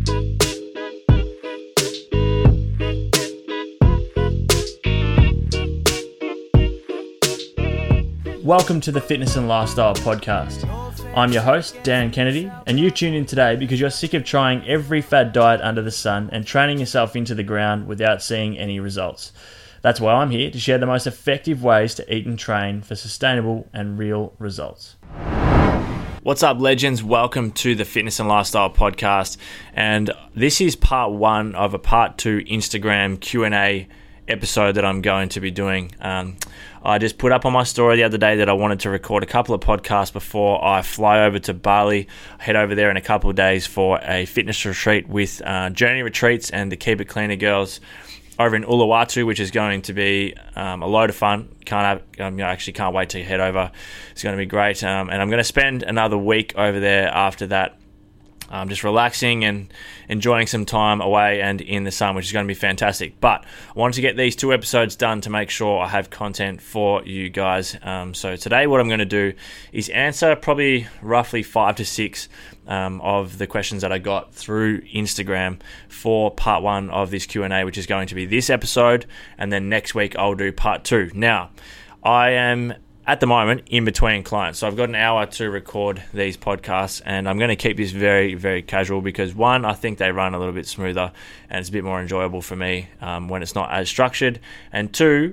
Welcome to the Fitness and Lifestyle Podcast. I'm your host, Dan Kennedy, and you tune in today because you're sick of trying every fad diet under the sun and training yourself into the ground without seeing any results. That's why I'm here to share the most effective ways to eat and train for sustainable and real results. What's up, legends? Welcome to the Fitness and Lifestyle Podcast, and this is part one of a part two Instagram Q&A episode that I'm going to be doing. I just put up on my story the other day that I wanted to record a couple of podcasts before I fly over to Bali. I head over there in a couple of days for a fitness retreat with Journey Retreats and the Keep It Cleaner girls over in Uluwatu, which is going to be a load of fun. Actually can't wait to head over. It's going to be great. And I'm going to spend another week over there after that, just relaxing and enjoying some time away and in the sun, which is going to be fantastic. But I wanted to get these two episodes done to make sure I have content for you guys. So today what I'm going to do is answer probably roughly 5 to 6 of the questions that I got through Instagram for part one of this Q&A, which is going to be this episode. And then next week I'll do part two. Now, I am at the moment in between clients, so I've got an hour to record these podcasts, and I'm going to keep this very, very casual because one, I think they run a little bit smoother and it's a bit more enjoyable for me when it's not as structured, and two,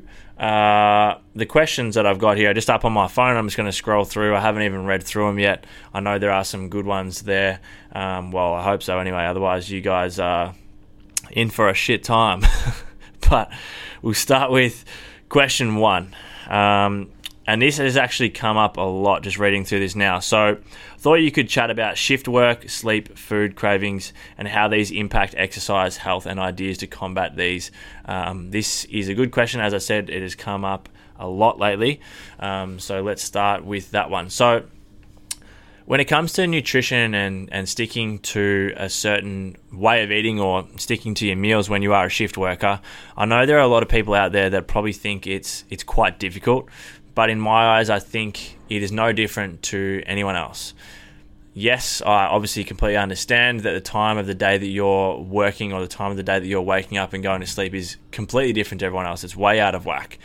the questions that I've got here are just up on my phone. I'm just going to scroll through. I haven't even read through them yet. I know there are some good ones there. Well, I hope so anyway, otherwise you guys are in for a shit time. But we'll start with question one. And this has actually come up a lot just reading through this now. So I thought you could chat about shift work, sleep, food cravings, and how these impact exercise, health, and ideas to combat these. This is a good question. As I said, it has come up a lot lately. So let's start with that one. So when it comes to nutrition and sticking to a certain way of eating or sticking to your meals when you are a shift worker, I know there are a lot of people out there that probably think it's quite difficult. But in my eyes, I think it is no different to anyone else. Yes, I obviously completely understand that the time of the day that you're working or the time of the day that you're waking up and going to sleep is completely different to everyone else. It's way out of whack.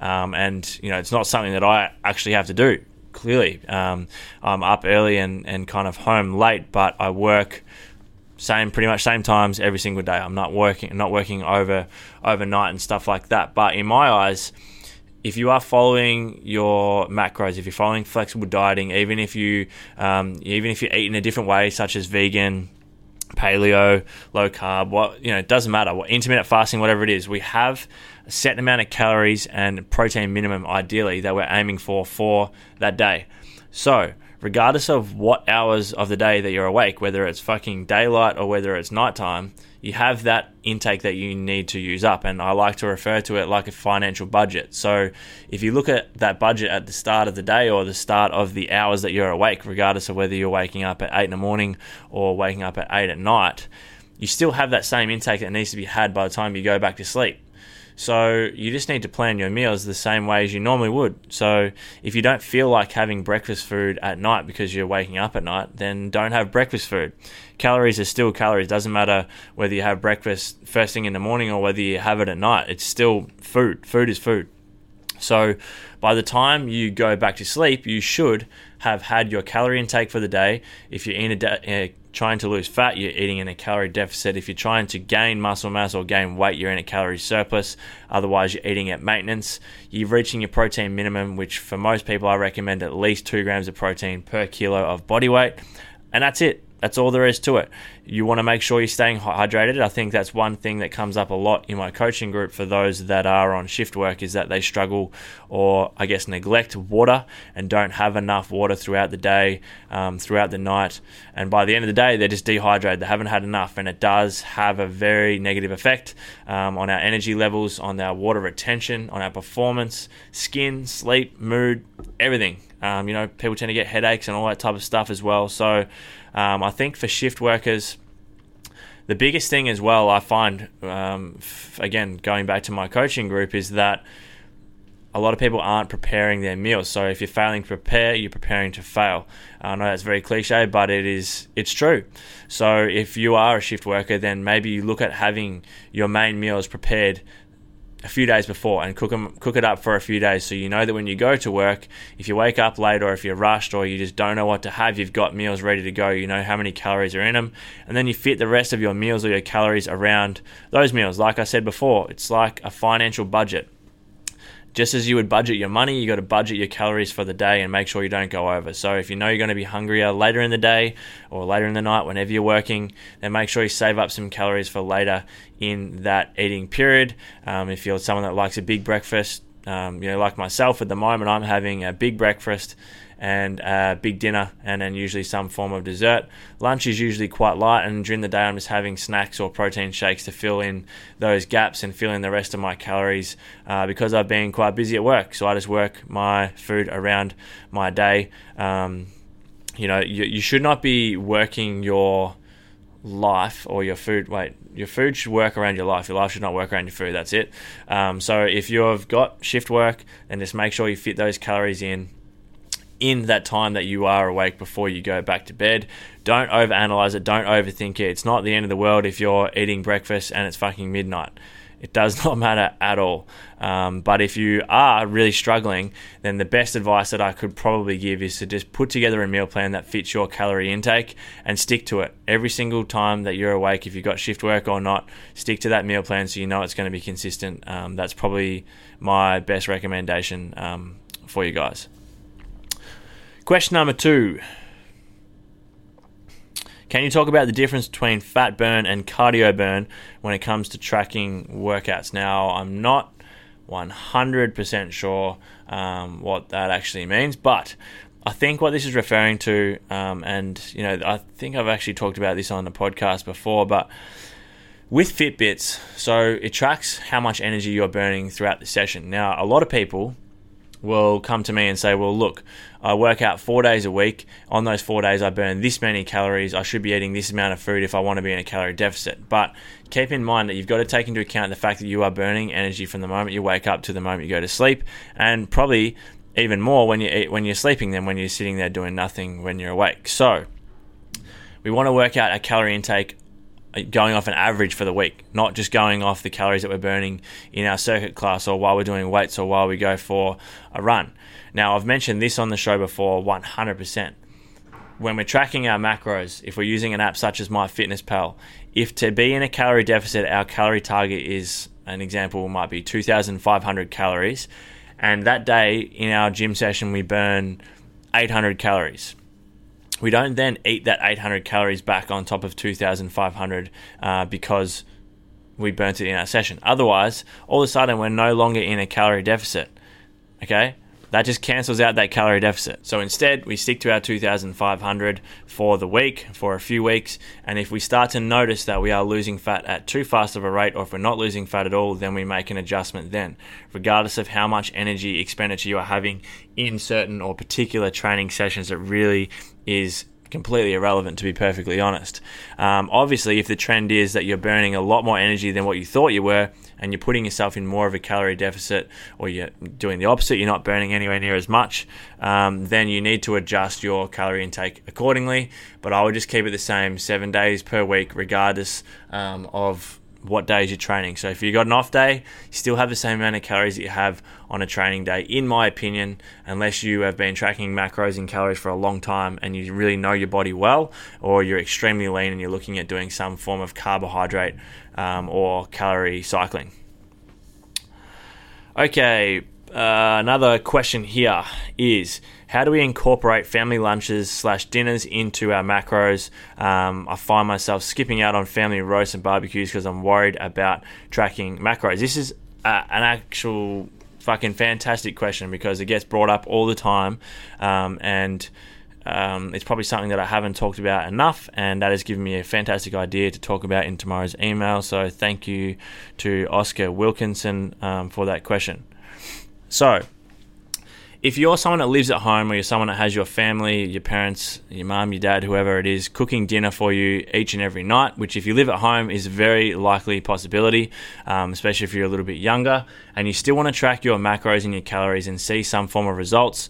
And, it's not something that I actually have to do, clearly. I'm up early and kind of home late, but I work pretty much same times every single day. I'm not working overnight and stuff like that. But in my eyes, if you are following your macros, if you're following flexible dieting, even if you're eating a different way, such as vegan, paleo, low carb, it doesn't matter. Intermittent fasting, whatever it is, we have a set amount of calories and protein minimum, ideally, that we're aiming for that day. So, regardless of what hours of the day that you're awake, whether it's fucking daylight or whether it's nighttime, you have that intake that you need to use up. And I like to refer to it like a financial budget. So if you look at that budget at the start of the day or the start of the hours that you're awake, regardless of whether you're waking up at 8 in the morning or waking up at 8 at night, you still have that same intake that needs to be had by the time you go back to sleep. So you just need to plan your meals the same way as you normally would. So if you don't feel like having breakfast food at night because you're waking up at night, then don't have breakfast food. Calories are still calories. Doesn't matter whether you have breakfast first thing in the morning or whether you have it at night. It's still food. Food is food. So by the time you go back to sleep, you should have had your calorie intake for the day. If you're trying to lose fat, you're eating in a calorie deficit. If you're trying to gain muscle mass or gain weight, you're in a calorie surplus. Otherwise, you're eating at maintenance. You're reaching your protein minimum, which for most people, I recommend at least 2 grams of protein per kilo of body weight. And that's it. That's all there is to it. You want to make sure you're staying hydrated. I think that's one thing that comes up a lot in my coaching group for those that are on shift work is that they struggle or I guess neglect water and don't have enough water throughout the day, throughout the night. And by the end of the day, they're just dehydrated. They haven't had enough, and it does have a very negative effect on our energy levels, on our water retention, on our performance, skin, sleep, mood, everything. People tend to get headaches and all that type of stuff as well. So I think for shift workers, the biggest thing as well I find, again, going back to my coaching group, is that a lot of people aren't preparing their meals. So if you're failing to prepare, you're preparing to fail. I know that's very cliche, but it's true. So if you are a shift worker, then maybe you look at having your main meals prepared a few days before and cook it up for a few days, so you know that when you go to work, if you wake up late or if you're rushed or you just don't know what to have, you've got meals ready to go. You know how many calories are in them, and then you fit the rest of your meals or your calories around those meals. Like I said before, it's like a financial budget. Just as you would budget your money, you got to budget your calories for the day and make sure you don't go over. So if you know you're going to be hungrier later in the day or later in the night, whenever you're working, then make sure you save up some calories for later in that eating period. If you're someone that likes a big breakfast, like myself at the moment, I'm having a big breakfast and a big dinner, and then usually some form of dessert. Lunch is usually quite light, and during the day I'm just having snacks or protein shakes to fill in those gaps and fill in the rest of my calories because I've been quite busy at work. So I just work my food around my day. You should not be working your life or your food. Your food should work around your life. Your life should not work around your food. That's it. So if you've got shift work, then just make sure you fit those calories in that time that you are awake before you go back to bed. Don't overanalyze it. Don't overthink it. It's not the end of the world if you're eating breakfast and it's fucking midnight. It does not matter at all. But if you are really struggling, then the best advice that I could probably give is to just put together a meal plan that fits your calorie intake and stick to it. Every single time that you're awake, if you've got shift work or not, stick to that meal plan so you know it's going to be consistent. That's probably my best recommendation for you guys. Question number 2. Can you talk about the difference between fat burn and cardio burn when it comes to tracking workouts? Now, I'm not 100% sure what that actually means, but I think what this is referring to, I think I've actually talked about this on the podcast before, but with Fitbits, so it tracks how much energy you're burning throughout the session. Now, a lot of people will come to me and say, well, look, I work out 4 days a week. On those 4 days, I burn this many calories. I should be eating this amount of food if I want to be in a calorie deficit. But keep in mind that you've got to take into account the fact that you are burning energy from the moment you wake up to the moment you go to sleep, and probably even more when you're sleeping than when you're sitting there doing nothing when you're awake. So we want to work out a calorie intake going off an average for the week, not just going off the calories that we're burning in our circuit class or while we're doing weights or while we go for a run. Now, I've mentioned this on the show before, 100%. When we're tracking our macros, if we're using an app such as MyFitnessPal, if to be in a calorie deficit, our calorie target is, an example might be 2,500 calories, and that day in our gym session we burn 800 calories. We don't then eat that 800 calories back on top of 2,500 because we burnt it in our session. Otherwise, all of a sudden, we're no longer in a calorie deficit. Okay? That just cancels out that calorie deficit. So instead, we stick to our 2,500 for the week, for a few weeks. And if we start to notice that we are losing fat at too fast of a rate, or if we're not losing fat at all, then we make an adjustment then, regardless of how much energy expenditure you are having in certain or particular training sessions. It really is completely irrelevant, to be perfectly honest. Obviously, if the trend is that you're burning a lot more energy than what you thought you were, and you're putting yourself in more of a calorie deficit, or you're doing the opposite, you're not burning anywhere near as much, then you need to adjust your calorie intake accordingly. But I would just keep it the same 7 days per week, regardless of what days you're training. So if you've got an off day, you still have the same amount of calories that you have on a training day, in my opinion, unless you have been tracking macros and calories for a long time and you really know your body well, or you're extremely lean and you're looking at doing some form of carbohydrate or calorie cycling. Okay, another question here is, how do we incorporate family lunches / dinners into our macros? I find myself skipping out on family roasts and barbecues because I'm worried about tracking macros. This is an actual fucking fantastic question because it gets brought up all the time, and it's probably something that I haven't talked about enough, and that has given me a fantastic idea to talk about in tomorrow's email. So thank you to Oscar Wilkinson for that question. So, if you're someone that lives at home, or you're someone that has your family, your parents, your mum, your dad, whoever it is, cooking dinner for you each and every night, which if you live at home is a very likely possibility, especially if you're a little bit younger, and you still want to track your macros and your calories and see some form of results,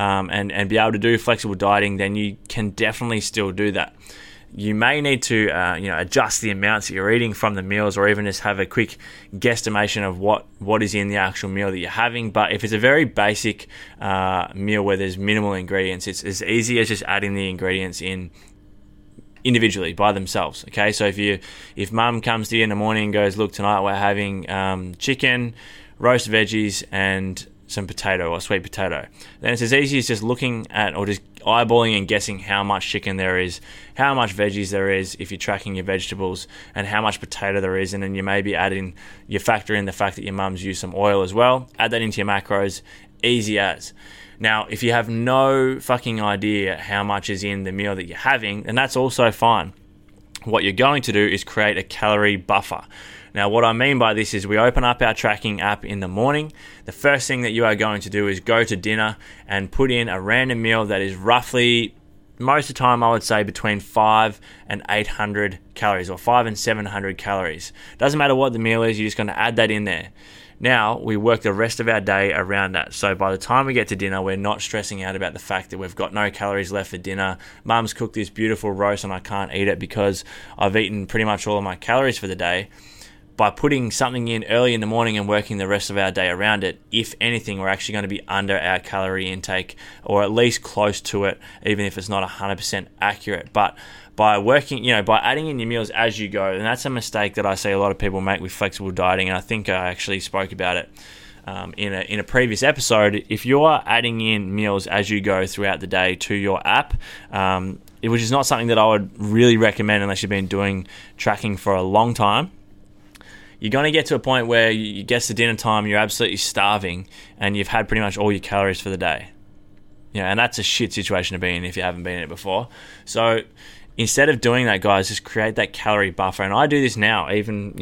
and be able to do flexible dieting, then you can definitely still do that. You may need to adjust the amounts that you're eating from the meals, or even just have a quick guesstimation of what is in the actual meal that you're having. But if it's a very basic meal where there's minimal ingredients, it's as easy as just adding the ingredients in individually by themselves. Okay, so if mum comes to you in the morning and goes, look, tonight we're having chicken, roast veggies, and some potato or sweet potato, then it's as easy as just looking at, or just eyeballing and guessing how much chicken there is, how much veggies there is if you're tracking your vegetables, and how much potato there is. And then you factor in the fact that your mum's used some oil as well, add that into your macros, easy as. Now, if you have no fucking idea how much is in the meal that you're having, then that's also fine. What you're going to do is create a calorie buffer. Now, what I mean by this is we open up our tracking app in the morning. The first thing that you are going to do is go to dinner and put in a random meal that is roughly, most of the time I would say, between 5 and 800 calories, or 5 and 700 calories. Doesn't matter what the meal is, you're just going to add that in there. Now, we work the rest of our day around that. So by the time we get to dinner, we're not stressing out about the fact that we've got no calories left for dinner. Mum's cooked this beautiful roast and I can't eat it because I've eaten pretty much all of my calories for the day. By putting something in early in the morning and working the rest of our day around it, if anything, we're actually going to be under our calorie intake, or at least close to it, even if it's not 100% accurate. But by working, by adding in your meals as you go, and that's a mistake that I see a lot of people make with flexible dieting, and I think I actually spoke about it in a previous episode. If you're adding in meals as you go throughout the day to your app, which is not something that I would really recommend unless you've been doing tracking for a long time, you're going to get to a point where you get to dinner time, you're absolutely starving, and you've had pretty much all your calories for the day. And that's a shit situation to be in if you haven't been in it before. So instead of doing that, guys, just create that calorie buffer. And I do this now, even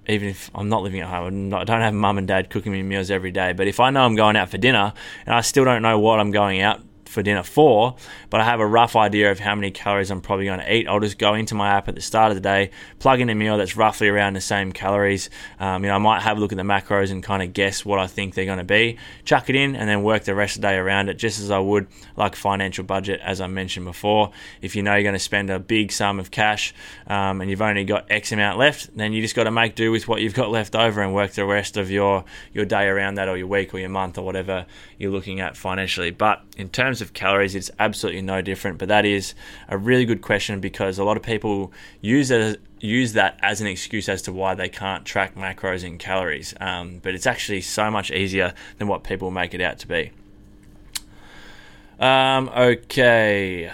if I'm not living at home. I don't have mum and dad cooking me meals every day. But if I know I'm going out for dinner and I still don't know what I'm going out for dinner for, but I have a rough idea of how many calories I'm probably going to eat, I'll just go into my app at the start of the day, plug in a meal that's roughly around the same calories. I might have a look at the macros and kind of guess what I think they're going to be, chuck it in, and then work the rest of the day around it, just as I would like a financial budget, as I mentioned before. If you know you're going to spend a big sum of cash and you've only got X amount left, then you just got to make do with what you've got left over and work the rest of your day around that, or your week or your month or whatever you're looking at financially. But in terms of calories, it's absolutely no different. But that is a really good question, because a lot of people use that as an excuse as to why they can't track macros and calories. But it's actually so much easier than what people make it out to be. Okay. I'm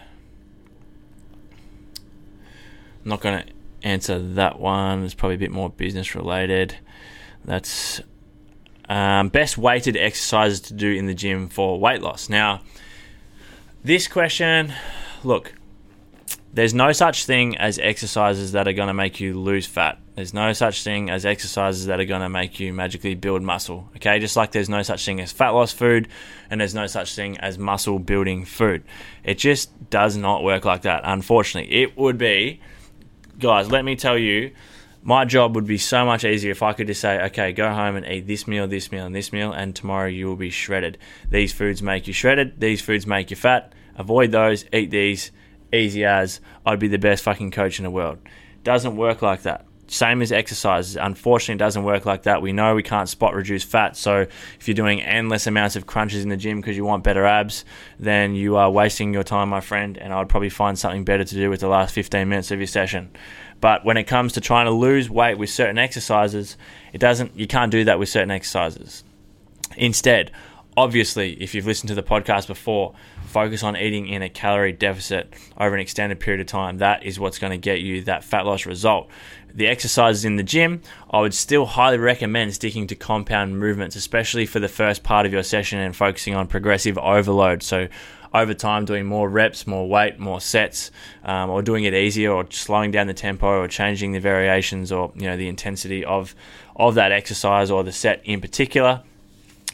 not going to answer that one. It's probably a bit more business related. That's best weighted exercises to do in the gym for weight loss. Now, this question, look, there's no such thing as exercises that are going to make you lose fat. There's no such thing as exercises that are going to make you magically build muscle. Okay, just like there's no such thing as fat loss food, and there's no such thing as muscle building food. It just does not work like that, unfortunately. It would be, guys, let me tell you, my job would be so much easier if I could just say, okay, go home and eat this meal, this meal, and this meal, and tomorrow you will be shredded. These foods make you shredded. These foods make you fat. Avoid those. Eat these. Easy as. I'd be the best fucking coach in the world. Doesn't work like that. Same as exercises. Unfortunately, it doesn't work like that. We know we can't spot reduce fat. So if you're doing endless amounts of crunches in the gym because you want better abs, then you are wasting your time, my friend. And I'd probably find something better to do with the last 15 minutes of your session. But when it comes to trying to lose weight with certain exercises, you can't do that with certain exercises. Instead, obviously, if you've listened to the podcast before, focus on eating in a calorie deficit over an extended period of time. That is what's going to get you that fat loss result. The exercises in the gym, I would still highly recommend sticking to compound movements, especially for the first part of your session, and focusing on progressive overload. So over time, doing more reps, more weight, more sets, or doing it easier, or slowing down the tempo, or changing the variations, or the intensity of that exercise or the set in particular.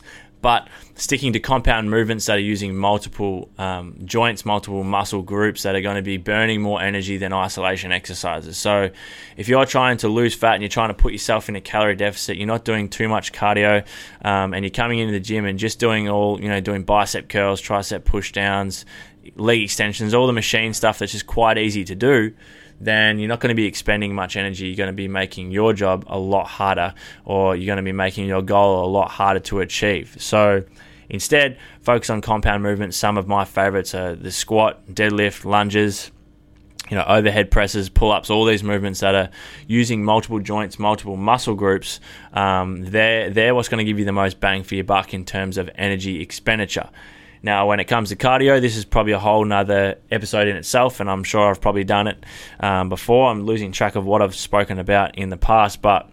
But sticking to compound movements that are using multiple joints, multiple muscle groups that are going to be burning more energy than isolation exercises. So if you're trying to lose fat and you're trying to put yourself in a calorie deficit, you're not doing too much cardio, and you're coming into the gym and just doing doing bicep curls, tricep push downs, leg extensions, all the machine stuff that's just quite easy to do, then you're not going to be expending much energy. You're going to be making your job a lot harder, or you're going to be making your goal a lot harder to achieve. So instead, focus on compound movements. Some of my favorites are the squat, deadlift, lunges, overhead presses, pull-ups, all these movements that are using multiple joints, multiple muscle groups. They're what's going to give you the most bang for your buck in terms of energy expenditure. Now, when it comes to cardio, this is probably a whole nother episode in itself, and I'm sure I've probably done it before. I'm losing track of what I've spoken about in the past, but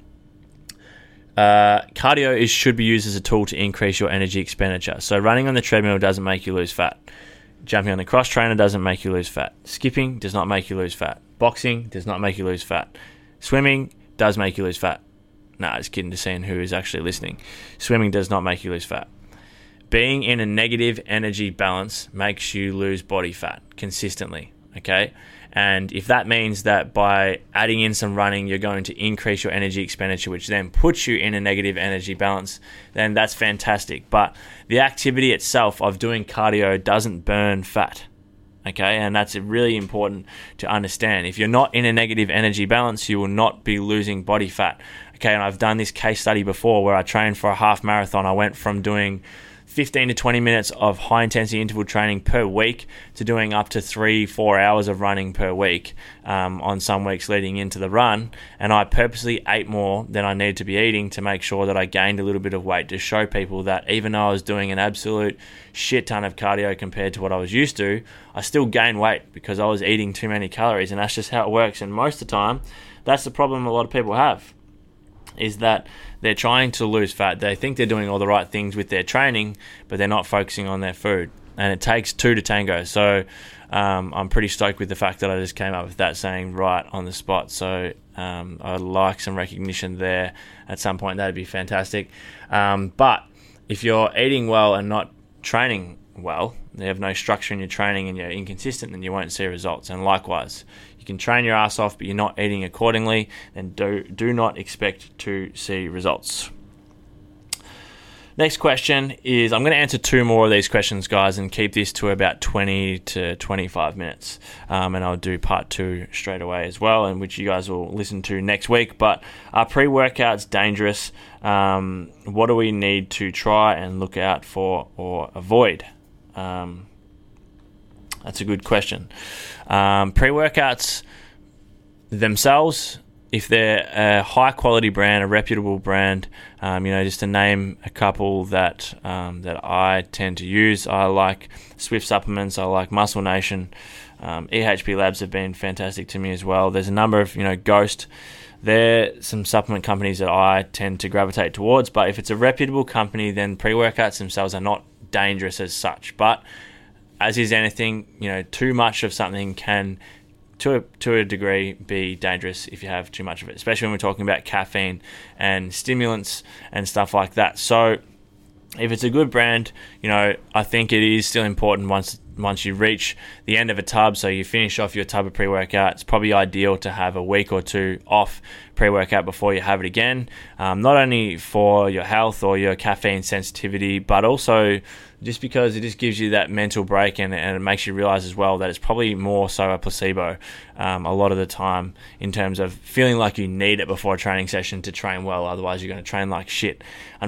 cardio should be used as a tool to increase your energy expenditure. So running on the treadmill doesn't make you lose fat. Jumping on the cross trainer doesn't make you lose fat. Skipping does not make you lose fat. Boxing does not make you lose fat. Swimming does make you lose fat. Nah, just kidding, to seeing who is actually listening. Swimming does not make you lose fat. Being in a negative energy balance makes you lose body fat consistently, okay? And if that means that by adding in some running, you're going to increase your energy expenditure, which then puts you in a negative energy balance, then that's fantastic. But the activity itself of doing cardio doesn't burn fat, okay? And that's really important to understand. If you're not in a negative energy balance, you will not be losing body fat, okay? And I've done this case study before where I trained for a half marathon. I went from doing 15 to 20 minutes of high intensity interval training per week to doing up to 3-4 hours of running per week on some weeks leading into the run. And I purposely ate more than I needed to be eating to make sure that I gained a little bit of weight, to show people that even though I was doing an absolute shit ton of cardio compared to what I was used to, I still gained weight because I was eating too many calories. And that's just how it works. And most of the time, that's the problem a lot of people have, is that they're trying to lose fat. They think they're doing all the right things with their training, but they're not focusing on their food. And it takes two to tango. So I'm pretty stoked with the fact that I just came up with that saying right on the spot. So I'd like some recognition there at some point. That'd be fantastic. But if you're eating well and not training well, you have no structure in your training and you're inconsistent, then you won't see results. And likewise, you can train your ass off, but you're not eating accordingly, then do not expect to see results. Next question is, I'm going to answer 2 more of these questions, guys, and keep this to about 20 to 25 minutes. And I'll do part 2 straight away as well, and which you guys will listen to next week. But are pre-workouts dangerous? What do we need to try and look out for or avoid? That's a good question. Pre-workouts themselves, if they're a high-quality brand, a reputable brand, just to name a couple that I tend to use, I like Swift Supplements, I like Muscle Nation, EHP Labs have been fantastic to me as well. There's a number of, Ghost. They're some supplement companies that I tend to gravitate towards, but if it's a reputable company, then pre-workouts themselves are not dangerous as such. But as is anything, too much of something can, to a degree, be dangerous if you have too much of it, especially when we're talking about caffeine and stimulants and stuff like that. So if it's a good brand, I think it is still important once you reach the end of a tub, so you finish off your tub of pre-workout, it's probably ideal to have a week or 2 off pre-workout before you have it again, not only for your health or your caffeine sensitivity, but also just because it just gives you that mental break, and it makes you realize as well that it's probably more so a placebo a lot of the time, in terms of feeling like you need it before a training session to train well, otherwise you're going to train like shit.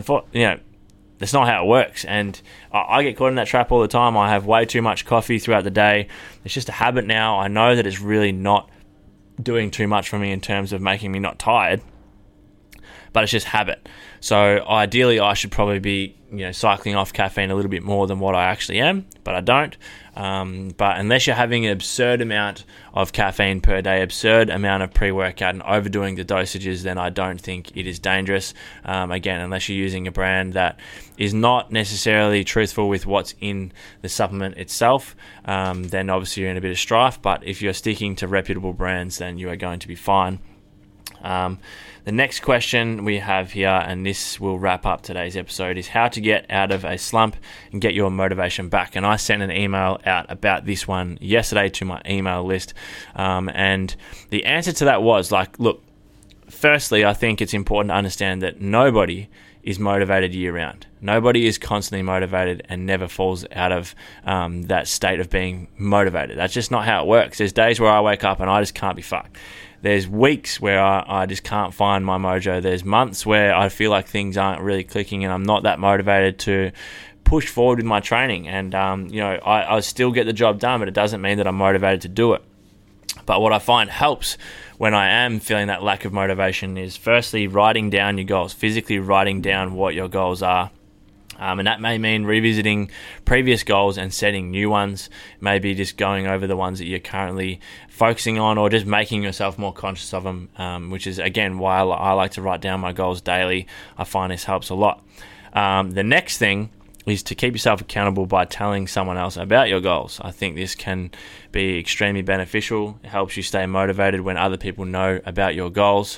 That's not how it works, and I get caught in that trap all the time. I have way too much coffee throughout the day. It's just a habit now. I know that it's really not doing too much for me in terms of making me not tired, but it's just habit. So ideally, I should probably be cycling off caffeine a little bit more than what I actually am, but I don't. But unless you're having an absurd amount of caffeine per day, absurd amount of pre-workout, and overdoing the dosages, then I don't think it is dangerous. Again, unless you're using a brand that is not necessarily truthful with what's in the supplement itself, then obviously you're in a bit of strife. But if you're sticking to reputable brands, then you are going to be fine. The next question we have here, and this will wrap up today's episode, is how to get out of a slump and get your motivation back. And I sent an email out about this one yesterday to my email list. And the answer to that was look, firstly, I think it's important to understand that nobody is motivated year round. Nobody is constantly motivated and never falls out of that state of being motivated. That's just not how it works. There's days where I wake up and I just can't be fucked. There's weeks where I just can't find my mojo. There's months where I feel like things aren't really clicking and I'm not that motivated to push forward with my training. And, I still get the job done, but it doesn't mean that I'm motivated to do it. But what I find helps when I am feeling that lack of motivation is firstly writing down your goals, physically writing down what your goals are. And that may mean revisiting previous goals and setting new ones, maybe just going over the ones that you're currently focusing on or just making yourself more conscious of them, which is, again, why I like to write down my goals daily. I find this helps a lot. The next thing is to keep yourself accountable by telling someone else about your goals. I think this can be extremely beneficial. It helps you stay motivated when other people know about your goals.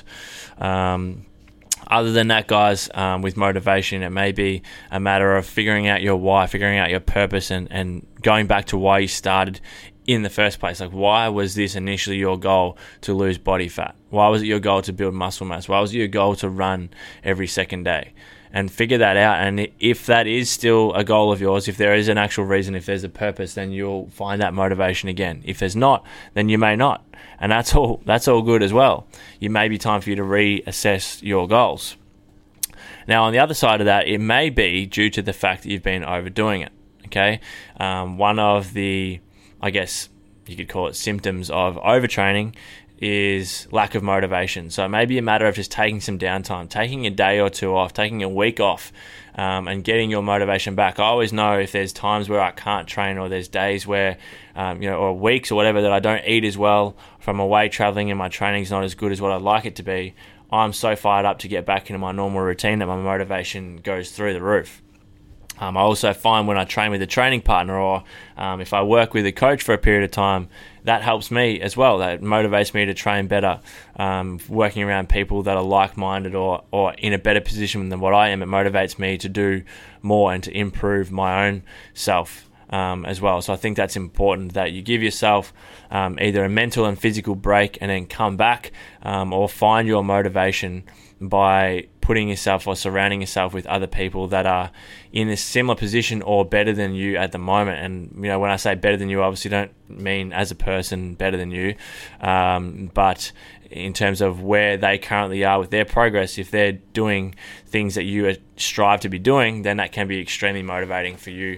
Other than that, guys, with motivation, it may be a matter of figuring out your why, figuring out your purpose, and going back to why you started in the first place. Like, why was this initially your goal to lose body fat? Why was it your goal to build muscle mass? Why was it your goal to run every second day? And figure that out. And if that is still a goal of yours, if there is an actual reason, if there's a purpose, then you'll find that motivation again. If there's not, then you may not. And that's all good as well. It may be time for you to reassess your goals. Now, on the other side of that, it may be due to the fact that you've been overdoing it. Okay. One of the, I guess you could call it, symptoms of overtraining is lack of motivation. So it may be a matter of just taking some downtime, taking a day or two off, taking a week off, and getting your motivation back. I always know if there's times where I can't train, or there's days where, or weeks or whatever, that I don't eat as well, if I'm away traveling and my training's not as good as what I'd like it to be, I'm so fired up to get back into my normal routine that my motivation goes through the roof. I also find when I train with a training partner, or if I work with a coach for a period of time, that helps me as well. That motivates me to train better. Working around people that are like-minded or in a better position than what I am, it motivates me to do more and to improve my own self as well. So I think that's important, that you give yourself either a mental and physical break and then come back, or find your motivation by putting yourself or surrounding yourself with other people that are in a similar position or better than you at the moment. And, when I say better than you, obviously don't mean as a person better than you, but in terms of where they currently are with their progress. If they're doing things that you strive to be doing, then that can be extremely motivating for you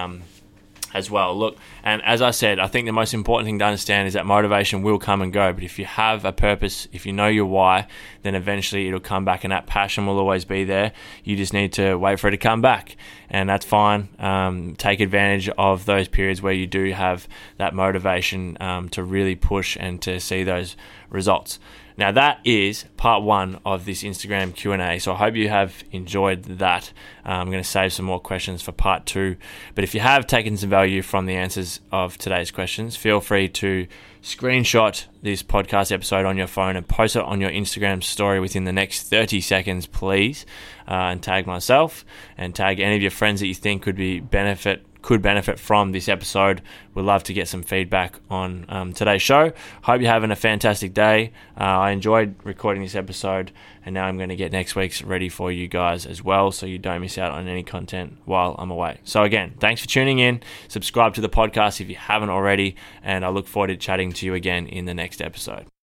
as well. Look, and as I said, I think the most important thing to understand is that motivation will come and go, but if you have a purpose, if you know your why, then eventually it'll come back, and that passion will always be there. You just need to wait for it to come back, and that's fine. Take advantage of those periods where you do have that motivation to really push and to see those results. Now, that is part one of this Instagram Q&A. So I hope you have enjoyed that. I'm going to save some more questions for part two. But if you have taken some value from the answers of today's questions, feel free to screenshot this podcast episode on your phone and post it on your Instagram story within the next 30 seconds, please. And tag myself and tag any of your friends that you think could benefit from this episode. We'd love to get some feedback on today's show. Hope you're having a fantastic day. I enjoyed recording this episode, and now I'm going to get next week's ready for you guys as well, so you don't miss out on any content while I'm away. So again, thanks for tuning in. Subscribe to the podcast if you haven't already, and I look forward to chatting to you again in the next episode.